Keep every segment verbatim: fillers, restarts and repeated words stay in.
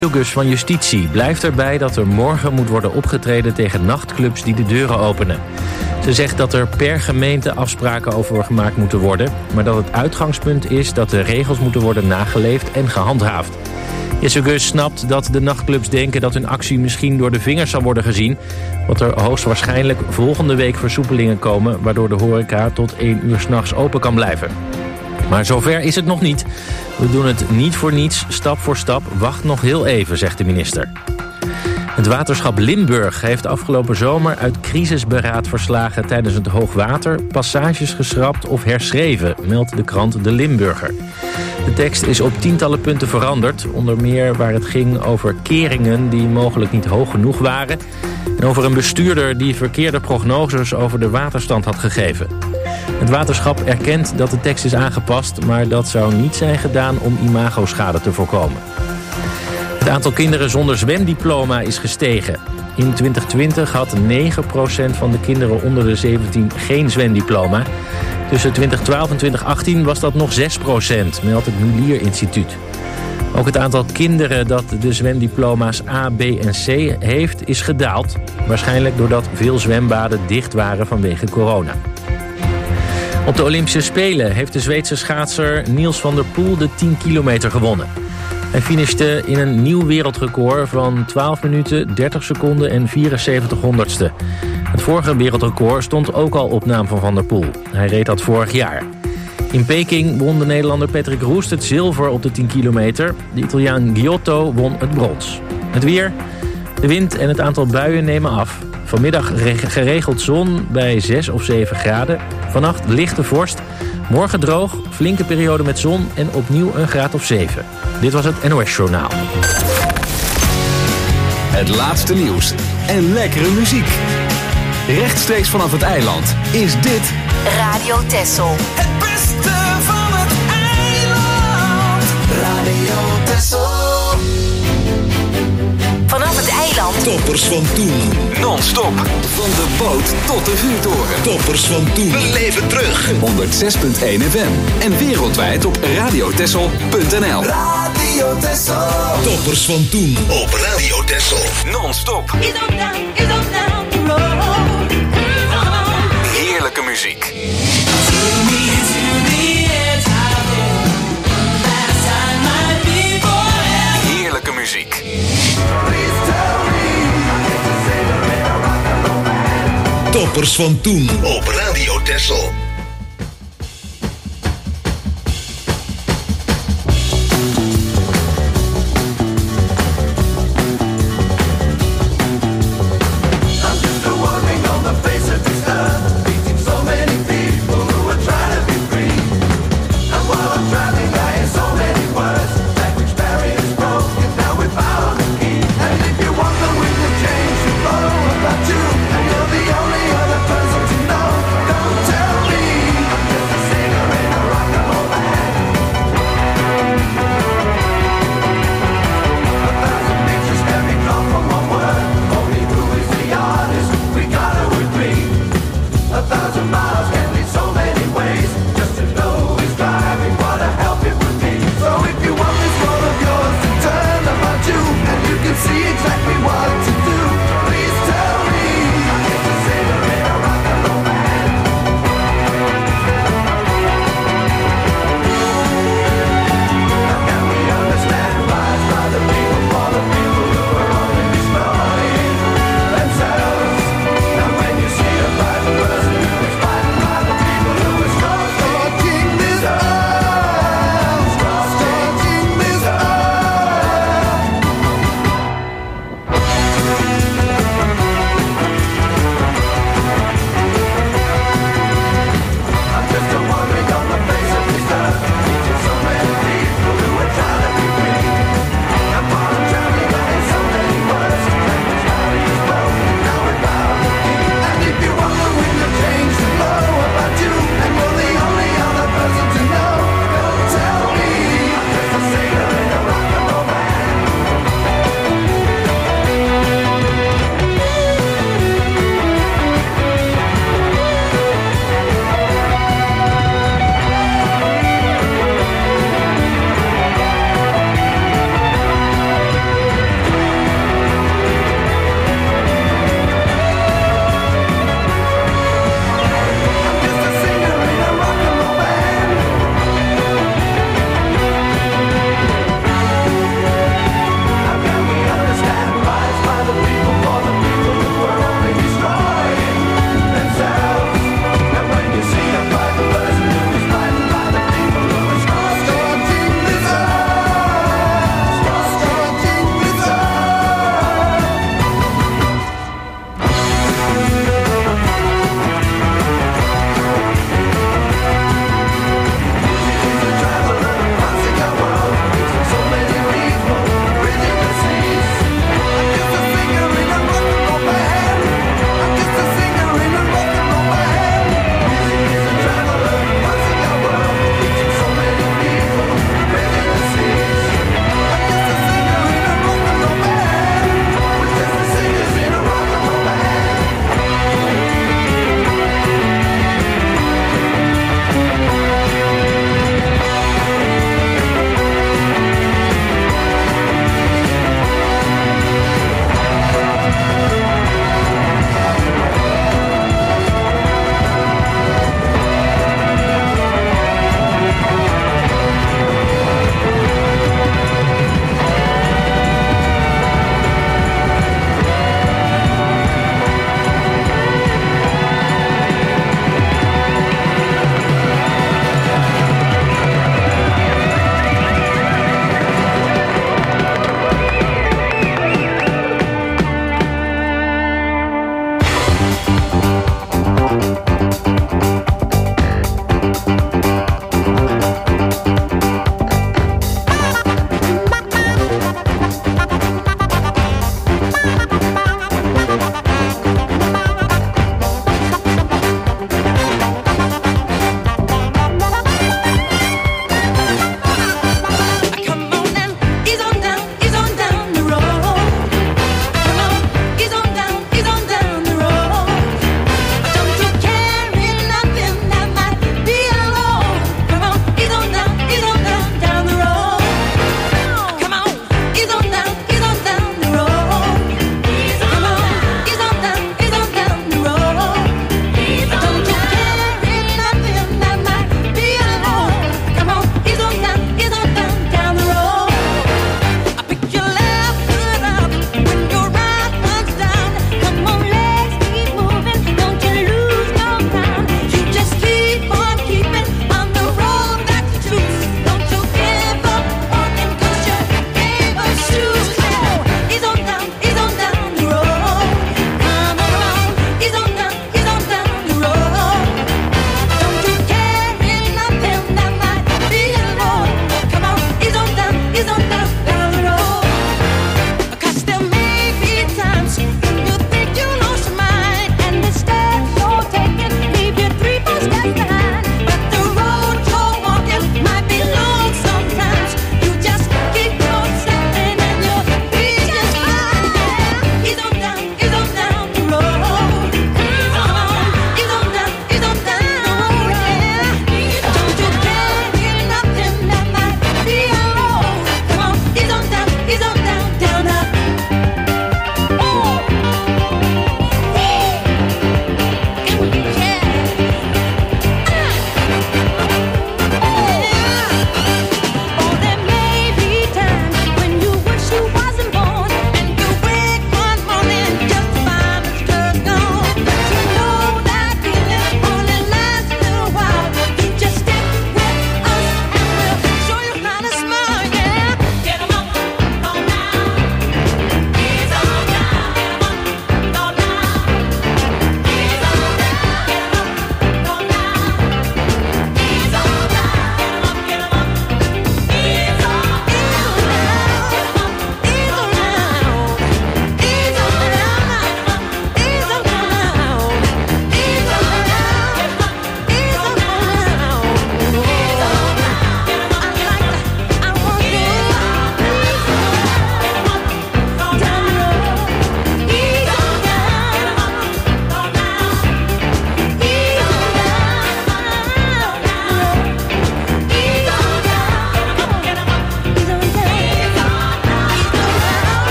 Hilgers van Justitie blijft erbij dat er morgen moet worden opgetreden tegen nachtclubs die de deuren openen. Ze zegt dat er per gemeente afspraken over gemaakt moeten worden, maar dat het uitgangspunt is dat de regels moeten worden nageleefd en gehandhaafd. Jesse Gus snapt dat de nachtclubs denken dat hun actie misschien door de vingers zal worden gezien, wat er hoogstwaarschijnlijk volgende week versoepelingen komen, waardoor de horeca tot één uur 's nachts open kan blijven. Maar zover is het nog niet. We doen het niet voor niets, stap voor stap. Wacht nog heel even, zegt de minister. Het waterschap Limburg heeft afgelopen zomer uit crisisberaad verslagen tijdens het hoogwater passages geschrapt of herschreven, meldt de krant De Limburger. De tekst is op tientallen punten veranderd, onder meer waar het ging over keringen die mogelijk niet hoog genoeg waren en over een bestuurder die verkeerde prognoses over de waterstand had gegeven. Het waterschap erkent dat de tekst is aangepast, maar dat zou niet zijn gedaan om imagoschade te voorkomen. Het aantal kinderen zonder zwemdiploma is gestegen. In twintig twintig had negen procent van de kinderen onder de zeventien geen zwemdiploma. Tussen twintig twaalf en twintig achttien was dat nog zes procent, meldt het Mulier Instituut. Ook het aantal kinderen dat de zwemdiploma's A, B en C heeft is gedaald. Waarschijnlijk doordat veel zwembaden dicht waren vanwege corona. Op de Olympische Spelen heeft de Zweedse schaatser Niels van der Poel de tien kilometer gewonnen. Hij finishte in een nieuw wereldrecord van twaalf minuten, dertig seconden en vierenzeventig honderdste. Het vorige wereldrecord stond ook al op naam van Van der Poel. Hij reed dat vorig jaar. In Peking won de Nederlander Patrick Roest het zilver op de tien kilometer. De Italiaan Giotto won het brons. Het weer, de wind en het aantal buien nemen af. Vanmiddag geregeld zon bij zes of zeven graden. Vannacht lichte vorst. Morgen droog, flinke periode met zon en opnieuw een graad of zeven. Dit was het N O S Journaal. Het laatste nieuws en lekkere muziek. Rechtstreeks vanaf het eiland is dit Radio Texel. Het beste van het eiland. Radio Texel. Vanaf het eiland. Toppers van toen. non-stop. Van de boot tot de vuurtoren. Toppers van toen. We leven terug. honderd zes komma één F M. En wereldwijd op radiotessel punt n l. Radio Texel. Toppers van toen. Op Radio Texel. Non-stop. Heerlijke muziek. Heerlijke muziek. Toppers van toen. Op Radio Texel. Tell me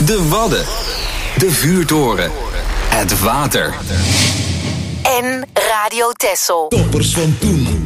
De Wadden. De Vuurtoren. Het water. En Radio Texel. Toppers van toen.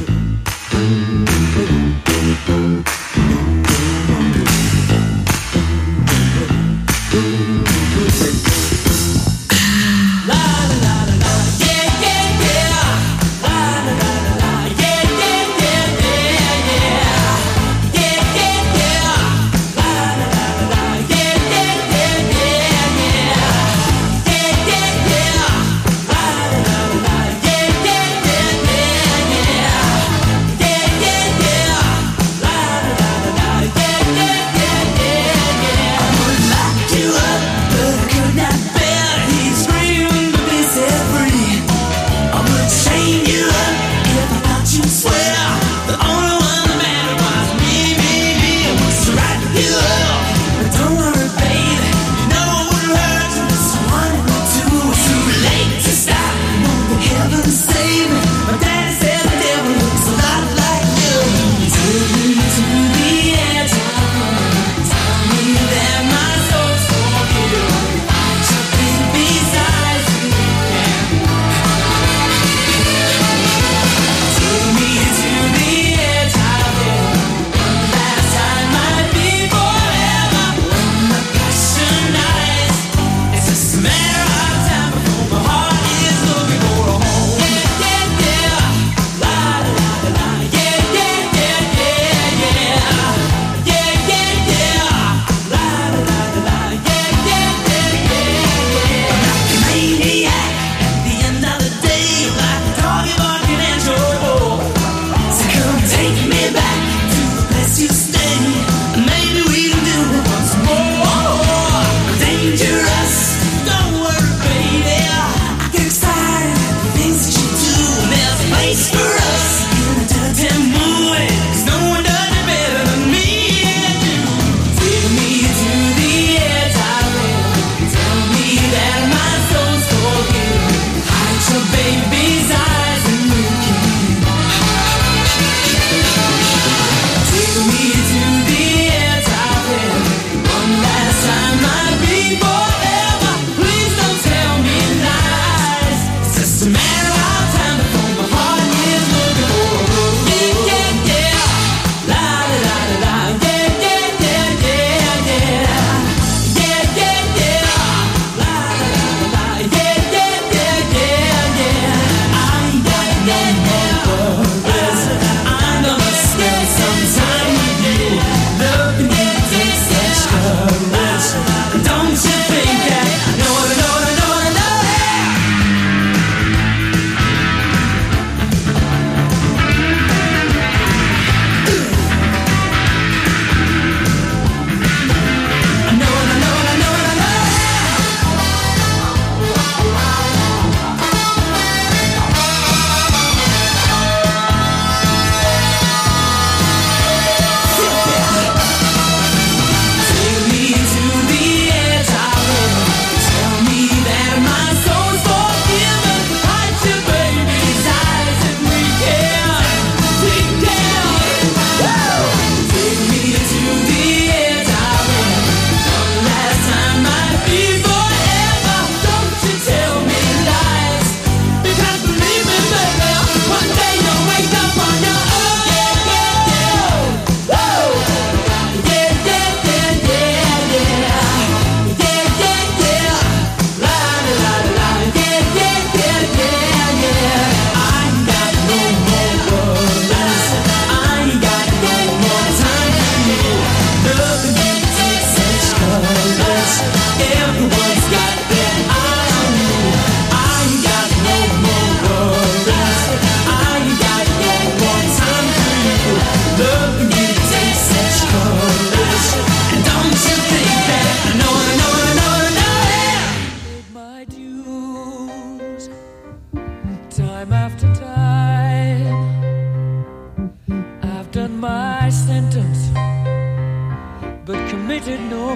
committed no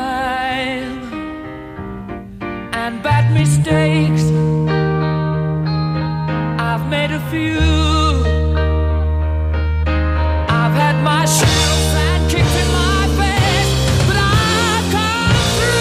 crime and bad mistakes. I've made a few. I've had my share of bad kicks in my face, but I've come through.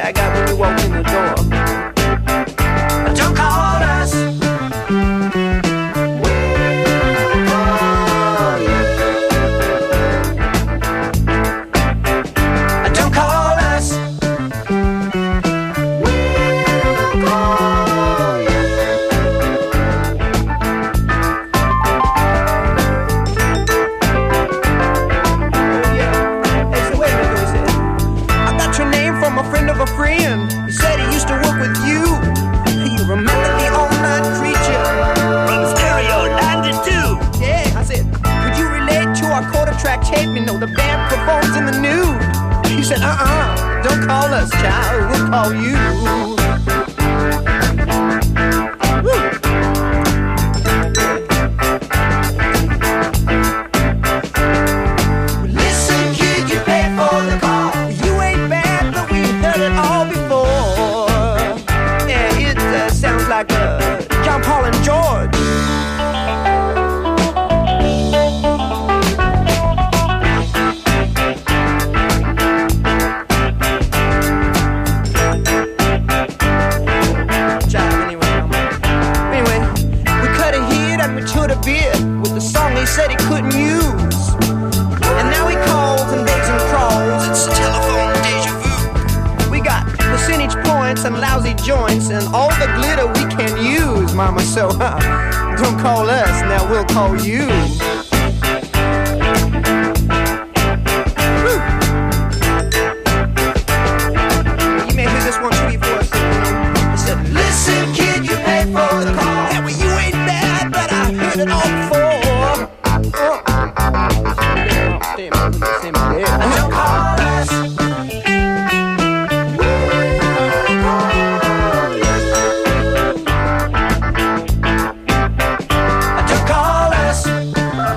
yeah, I got when you walked in the door. Don't call us. Don't call us. A friend, he said he used to work with you. You remember the all-night creature from Stereo ninety-two? Yeah, I said, could you relate to our quarter track tape? You know, the band performs in the nude. He said, uh-uh, don't call us, child, we'll call you. Woo. Listen, kid, you pay for the call. You ain't bad, but we heard it all before. Yeah, it uh, sounds like uh, John Paul and George. Anyway, we cut a hit and we chewed a bit with the song he said he couldn't use. And now he calls and begs and crawls. It's telephone deja vu. We got percentage points and lousy joints and all the glitter we can use, mama. So uh, don't call us, now we'll call you. Woo. You may hear this one too before us. He said, listen, kid, you pay for the call. Yeah, well, you ain't bad, but I heard it all before. Oh. Don't call us. Don't call us.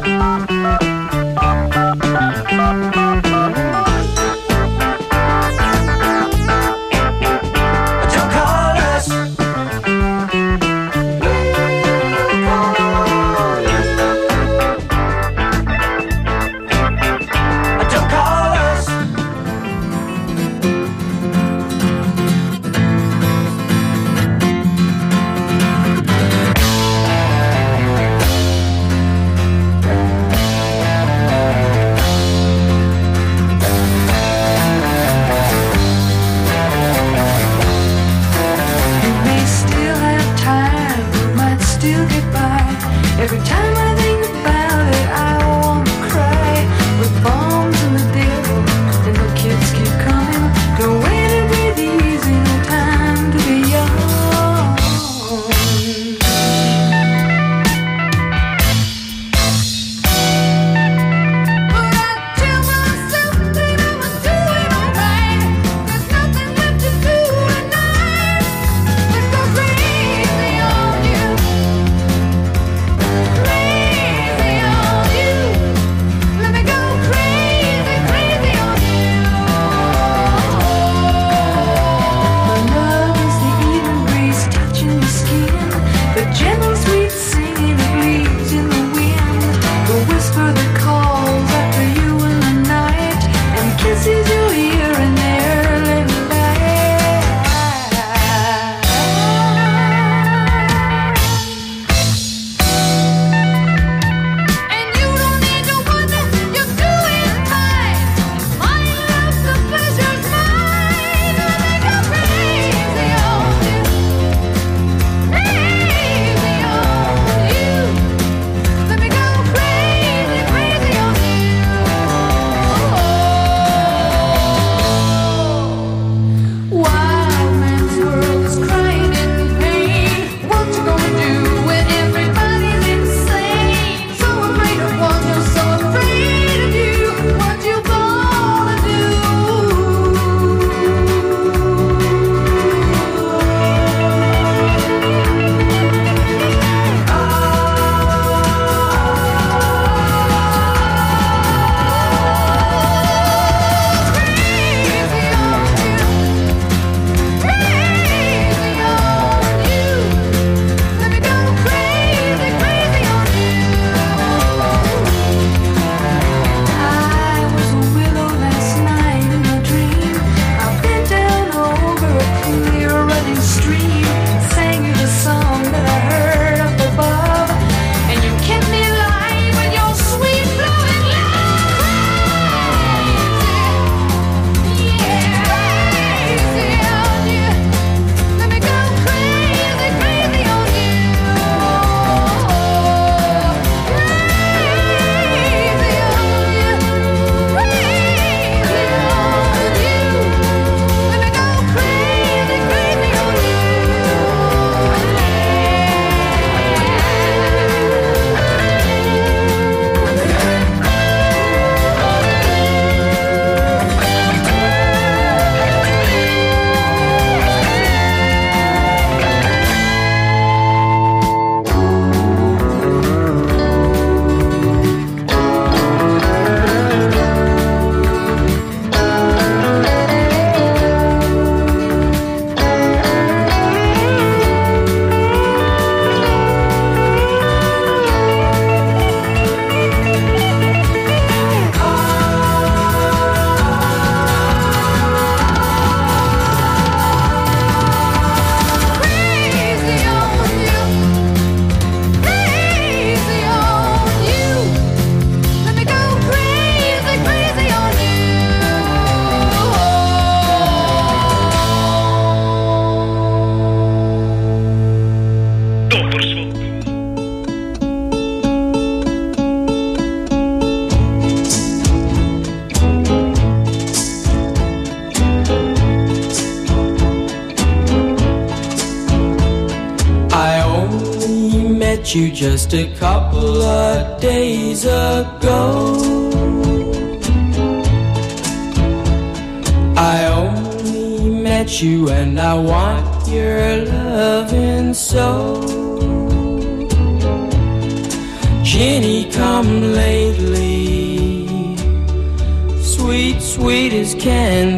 Toppers van Toen. I only met you just a couple of days ago. I only met you and I want your loving so. Jenny, come lately, sweet, sweet as can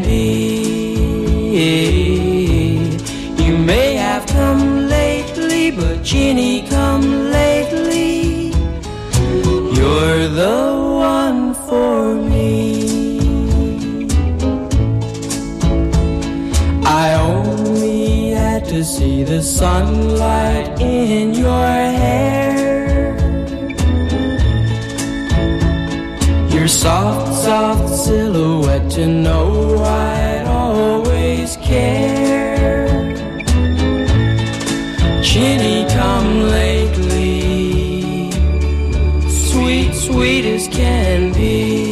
be. You may have come lately, but Jenny, come lately. You're the one for me. I only had to see the sunlight in your hair. Your soft, soft silhouette to know I'd always care. Jenny, come lately, sweet, sweet as can be.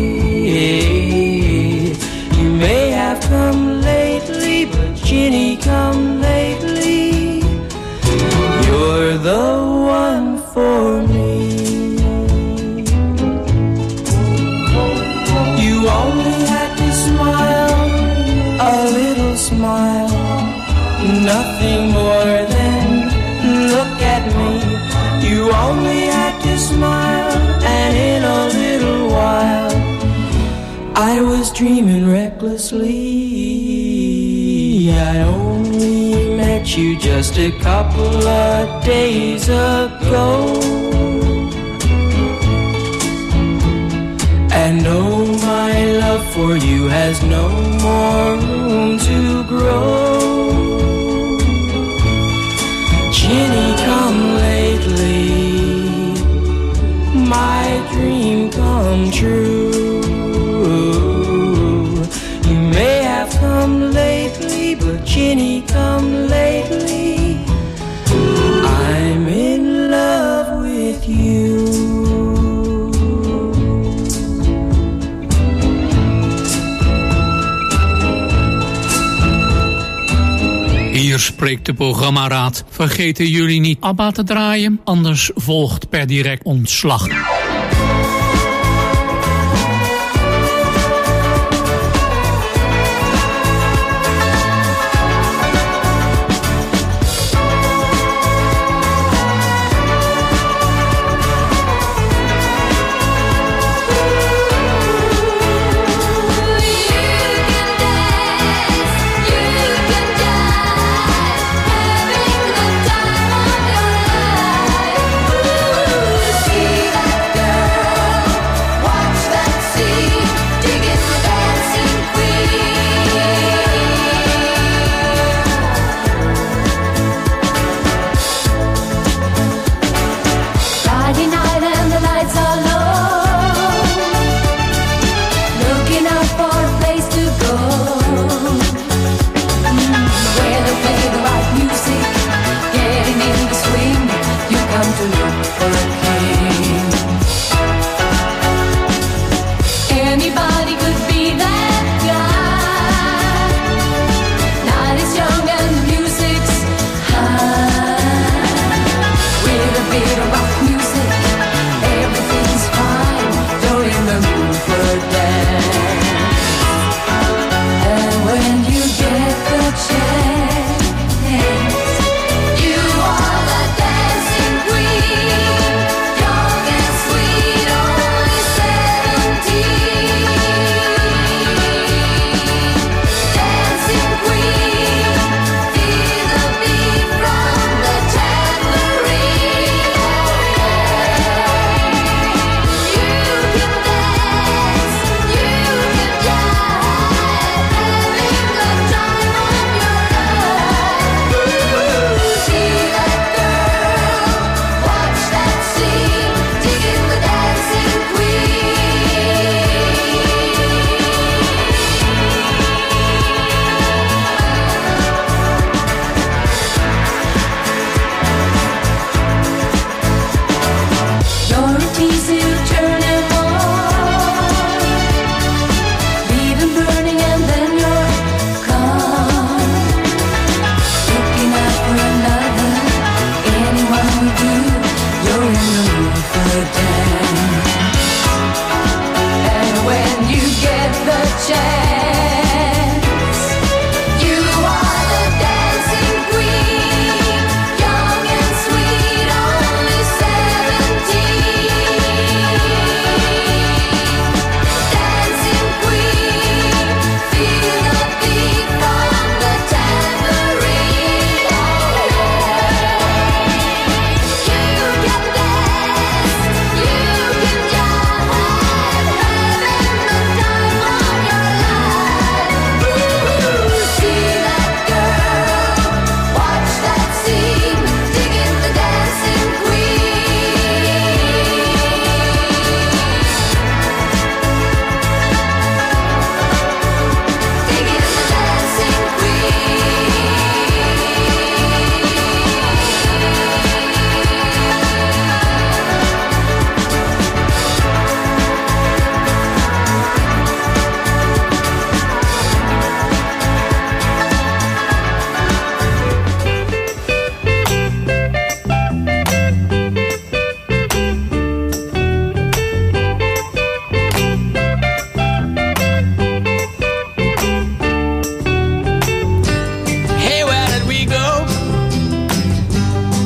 You may have come lately, but Jenny, come lately. You're the one for me. You only had to smile, a little smile, nothing more than look at me. You only had to smile, and in a little while I was dreaming recklessly. I only met you just a couple of days ago. And oh, my love for you has no more room to grow. Jenny, come lately, my dream come true. You may have come lately, but Jenny, come lately. I'm in love with you. Hier spreekt de programmaraad. Vergeten jullie niet ABBA te draaien, anders volgt per direct ontslag. See that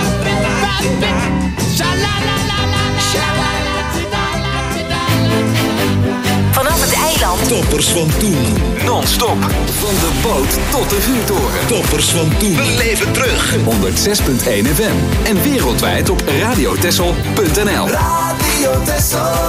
Vanaf het eiland. Toppers van toen. Non-stop. Van de boot tot de vuurtoren. Toppers van toen. We leven terug. honderd zes punt één F M. En wereldwijd op radiotessel punt n l. Radio Tessel.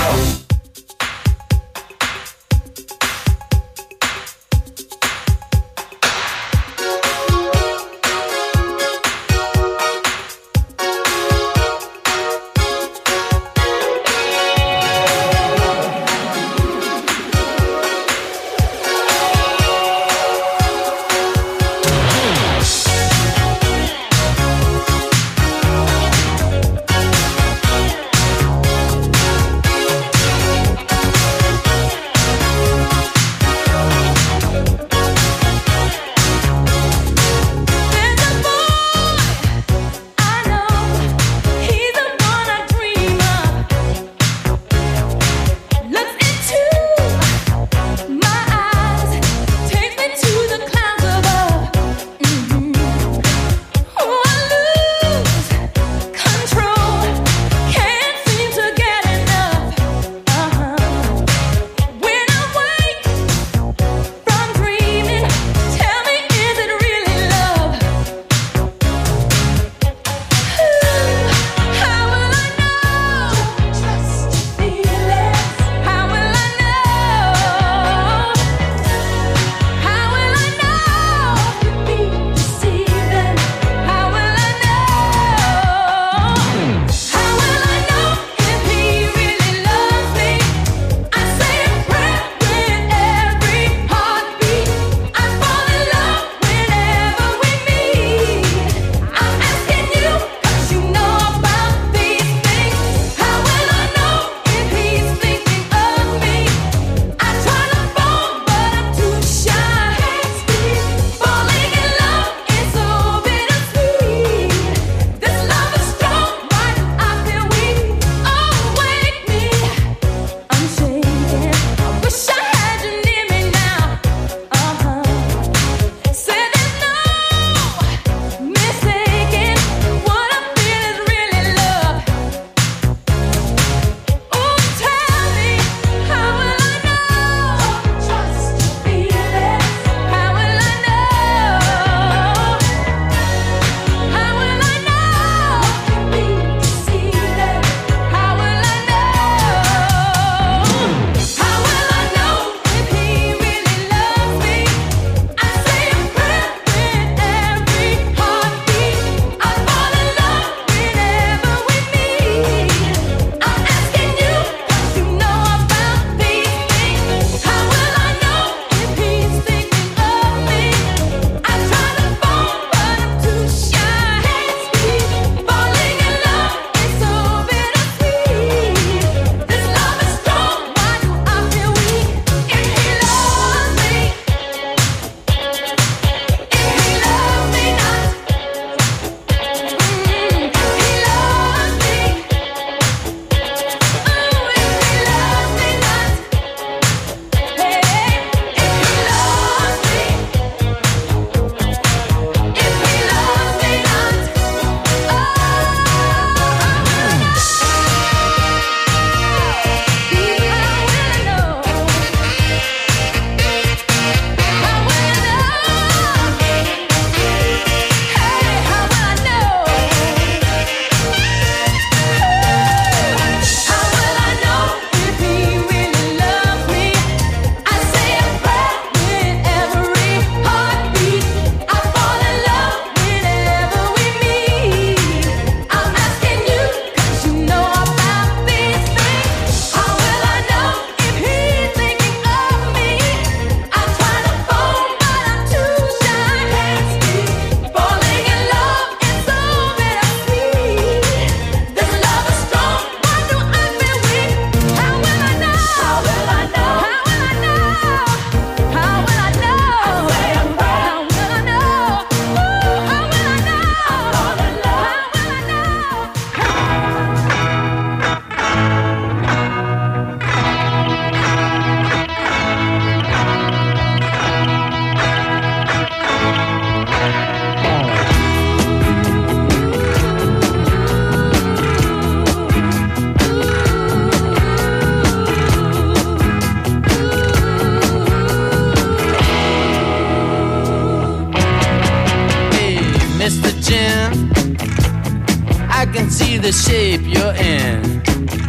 Mister Jim, I can see the shape you're in.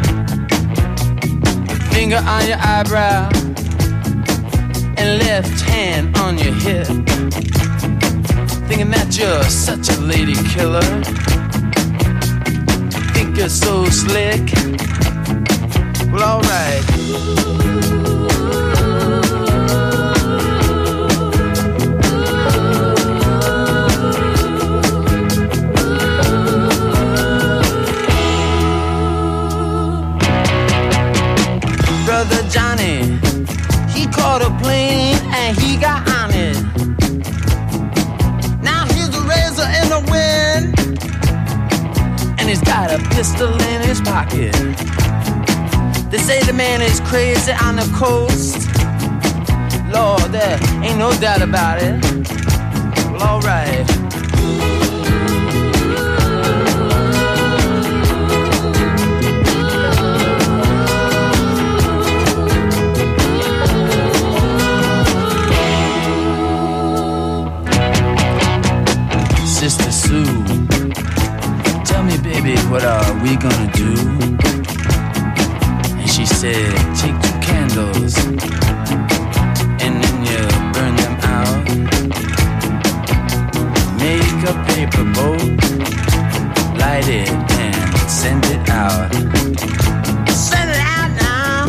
Finger on your eyebrow and left hand on your hip. Thinking that you're such a lady killer. Think you're so slick. Well, alright. Brother Johnny, he caught a plane and he got on it. Now he's a razor in the wind, and he's got a pistol in his pocket. They say the man is crazy on the coast. Lord, there ain't no doubt about it. Well, alright. Sister Sue, tell me, baby, what are we gonna do? And she said, take two candles and then you burn them out. Make a paper boat, light it and send it out. Send it out now.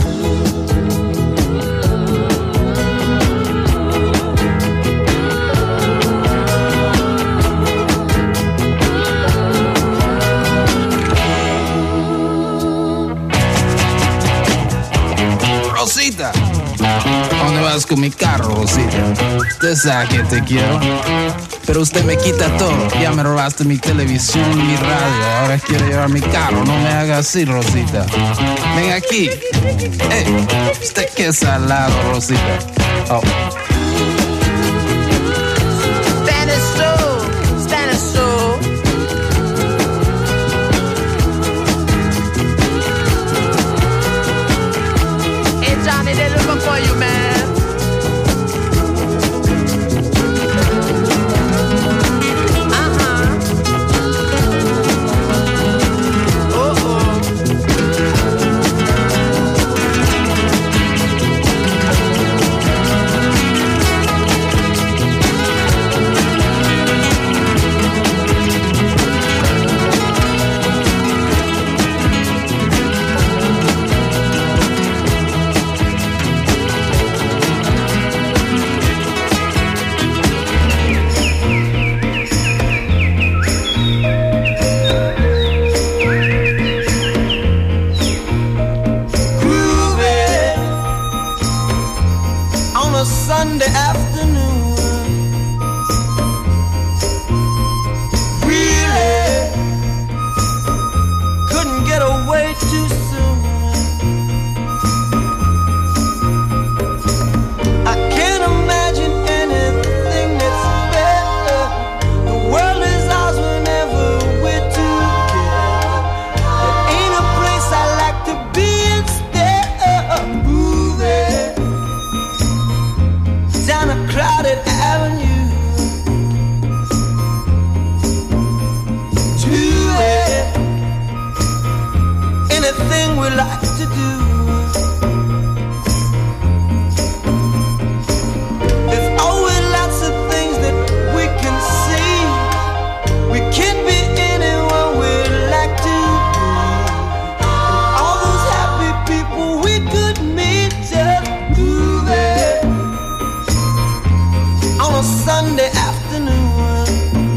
Rosita, ¿a dónde vas con mi carro, Rosita? Usted sabe que te quiero, pero usted me quita todo. Ya me robaste mi televisión, mi radio, ahora quiere llevar mi carro. No me haga así, Rosita. Ven aquí. Hey, usted qué salado, Rosita. Oh. Spanish soul, Spanish soul. Hey Johnny, they're looking for you, man. Sunday afternoon, really couldn't get away too soon. I can't imagine anything that's better. The world is ours whenever we're together. There ain't a place I like to be instead of moving down a crowded avenue to it. Anything we like to do. There's always lots of things that we can see. We can be anyone we like to be. And all those happy people we could meet just moving on a Sunday afternoon.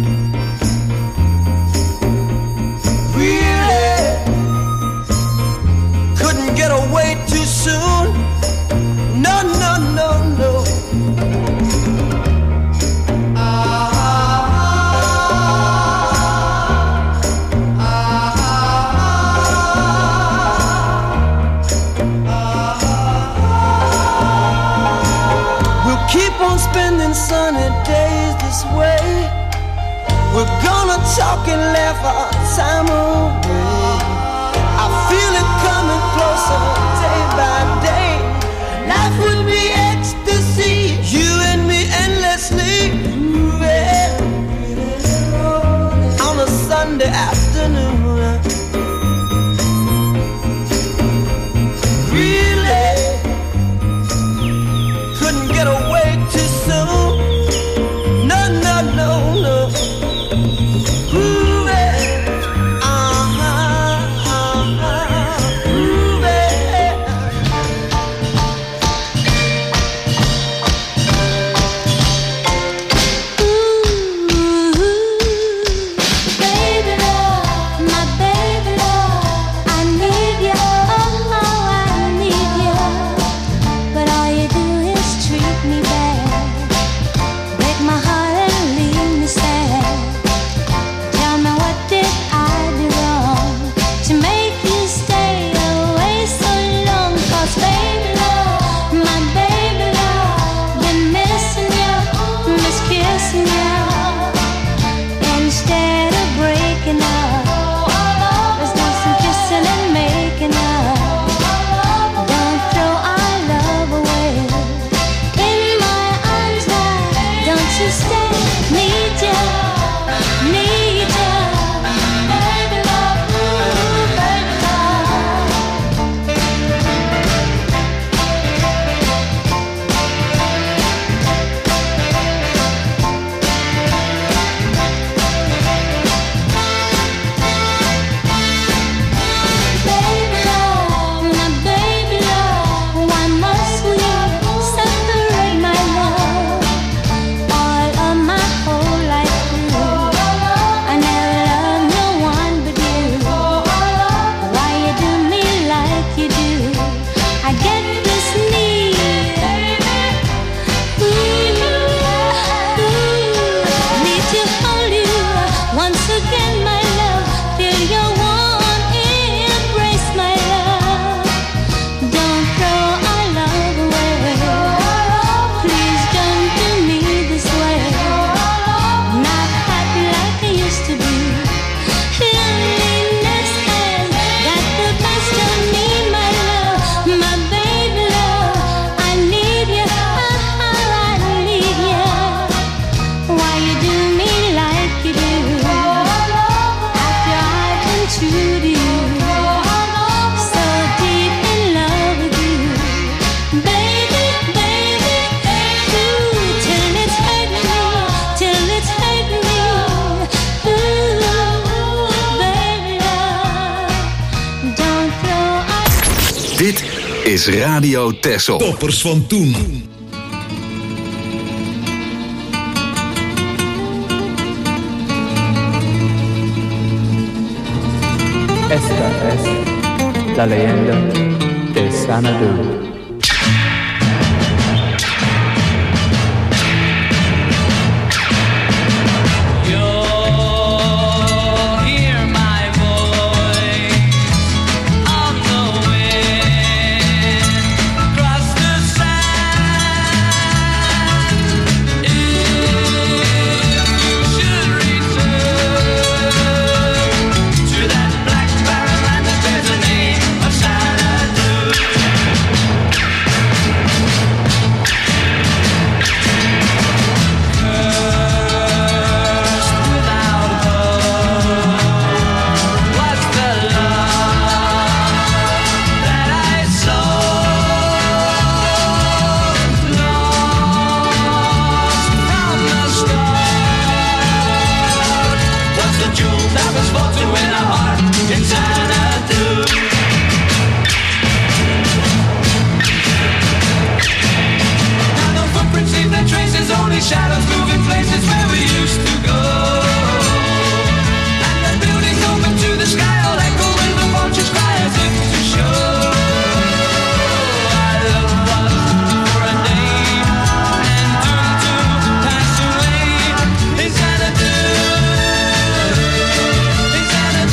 Really couldn't get away too soon. No, no, no, no. We'll keep on spending sunny days this way. We're gonna talk and laugh our time away. I feel it coming closer day by day. Life would be ecstasy, you and me endlessly moving. Monday afternoon. Really couldn't get away too soon. No, no, no, no. Groovy, uh-huh, uh-huh, groovy. Baby love, my baby love, I need you, oh, I need you. But all you do is treat me bad, break my heart and leave me sad. Tell me, what did I do wrong to make you stay away so long? 'Cause baby love, my baby love, been missing you, miss kissing you. Instead of breaking up, there's no sense kissing and making up. Don't throw our love away. In my arms now, don't you stay. Need you, need you, baby love, ooh, baby love. Baby love, my baby love, why must we separate, my love? All of my whole life through, I never loved no one but you. Why you do me like you do? I get this need, ooh, ooh, need to hold you once again, my love. Feel your warm embrace, my love. Don't throw our love away. Please don't do me this way. Not happy like I used to be. Loneliness has got the best of me, my love. My baby love, I need you, oh, I need you. Why you do me like you do? After I've been true to you, so deep in love with you, baby, baby, ooh, till it's hurt me, till it's hurt me, ooh, baby love, don't throw our. Dit is Radio Texel. Toppers van toen. Esta es la leyenda de Xanadu. You'll hear my voice on the wind, across the sand. If you should return to that black barren land that bears the name of Xanadu. Cursed without hope was the love that I sowed. Lost from the start was the jewel that was born to win a heart in Xanadu. Now no footprints leave their traces, only shadows moving places where we used to go. And the buildings open to the sky, all echo when the vultures cry as if to show our love was for a day and doomed to pass away in Xanadu, in Xanadu.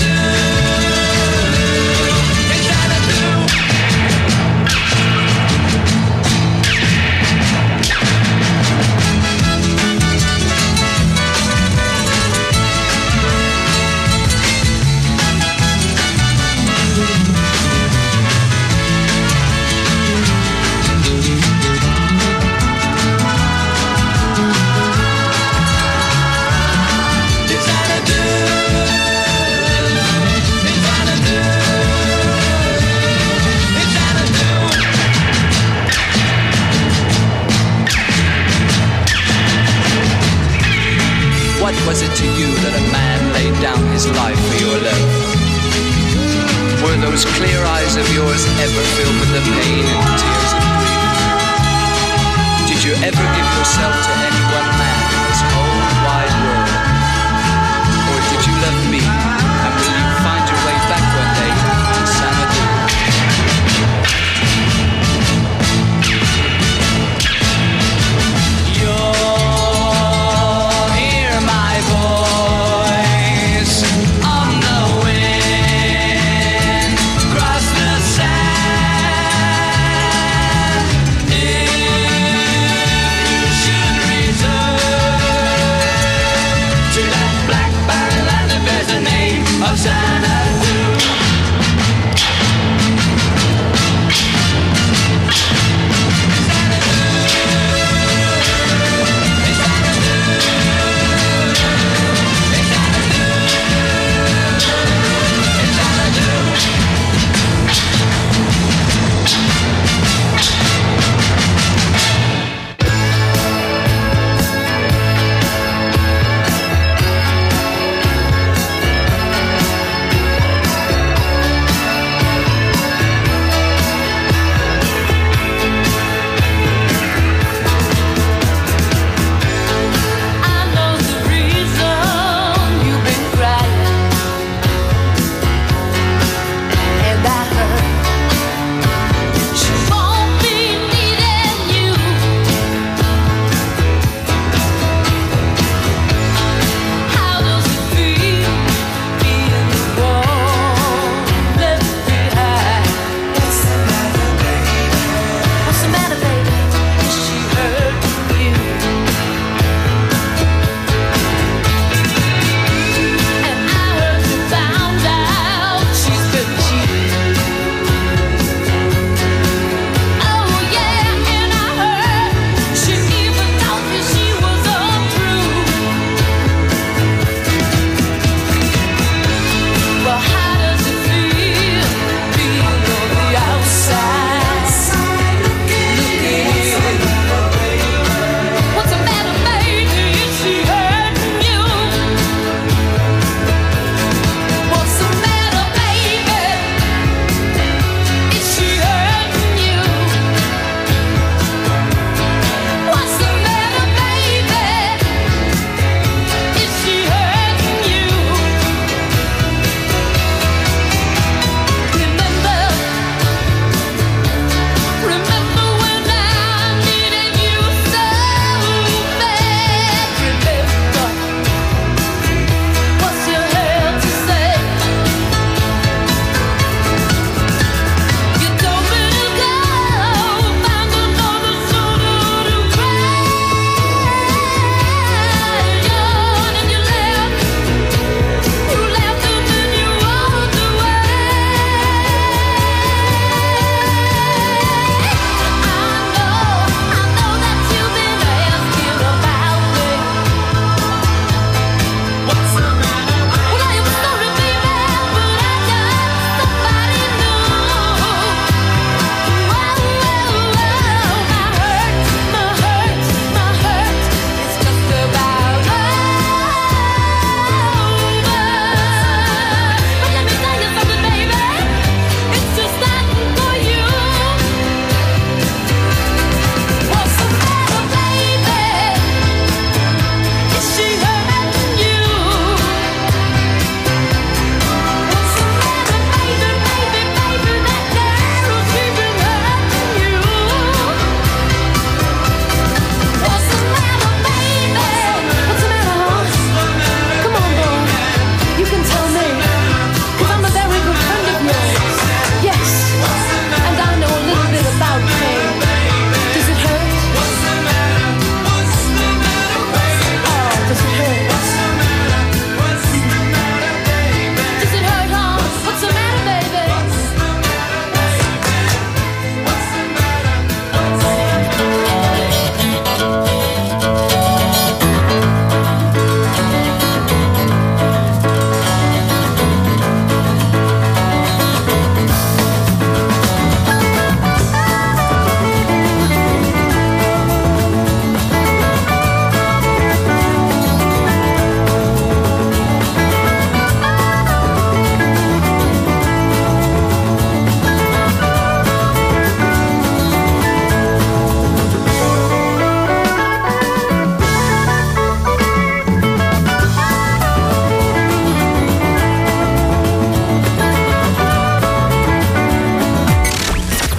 was it to you that a man laid down his life for your love? Were those clear eyes of yours ever filled with the pain and tears of grief? Did you ever give yourself to any one man in this whole wide world? Or did you love me, and will you find your way back one day to Xanadu?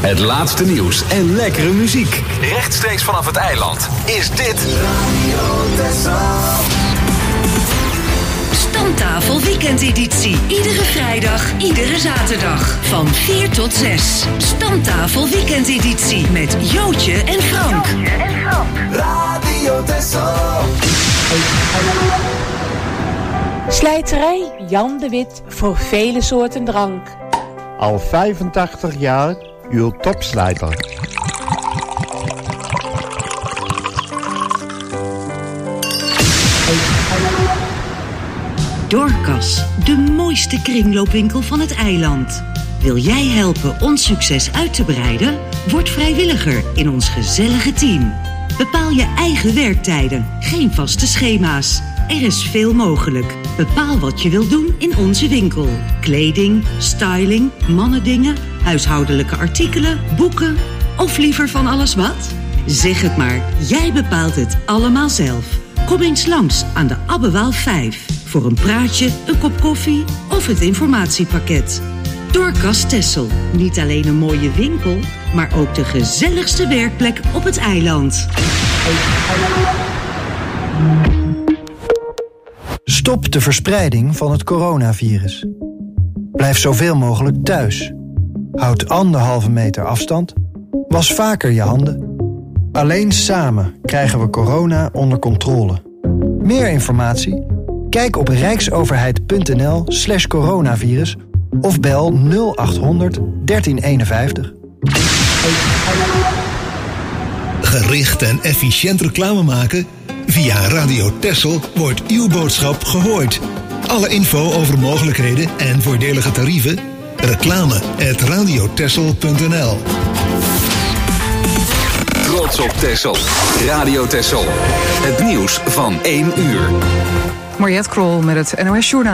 Het laatste nieuws en lekkere muziek. Rechtstreeks vanaf het eiland is dit Radio Texel. Stamtafel weekendeditie. Iedere vrijdag, iedere zaterdag. Van vier tot zes. Stamtafel weekendeditie. Met Jootje en Frank. Jootje en Frank. Radio Texel. Slijterij Jan de Wit voor vele soorten drank. Al vijfentachtig jaar uw topslijter. Dorcas, de mooiste kringloopwinkel van het eiland. Wil jij helpen ons succes uit te breiden? Word vrijwilliger in ons gezellige team. Bepaal je eigen werktijden, geen vaste schema's. Er is veel mogelijk. Bepaal wat je wilt doen in onze winkel. Kleding, styling, mannendingen, huishoudelijke artikelen, boeken of liever van alles wat? Zeg het maar, jij bepaalt het allemaal zelf. Kom eens langs aan de Abbewaal vijf. Voor een praatje, een kop koffie of het informatiepakket. Dorcas Texel. Niet alleen een mooie winkel, maar ook de gezelligste werkplek op het eiland. Stop de verspreiding van het coronavirus. Blijf zoveel mogelijk thuis. Houd anderhalve meter afstand. Was vaker je handen. Alleen samen krijgen we corona onder controle. Meer informatie? Kijk op rijksoverheid.nl slash coronavirus of bel nul achthonderd dertien eenenvijftig. Gericht en efficiënt reclame maken? Via Radio Texel wordt uw boodschap gehoord. Alle info over mogelijkheden en voordelige tarieven? Reclame at radiotexel punt n l. Trots op Texel. Radio Texel. Het nieuws van één uur. Mariette Krol met het N O S Journaal.